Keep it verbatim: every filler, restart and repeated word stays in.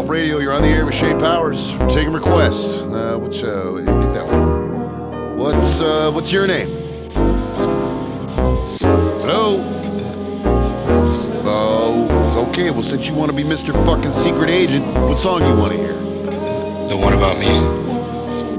Radio. You're on the air with Shane Powers. We're taking requests. Uh, which, uh, get that one. What's, uh, what's your name? Hello? Oh, okay. Well, since you want to be Mister fucking Secret Agent, what song you want to hear? The one about me.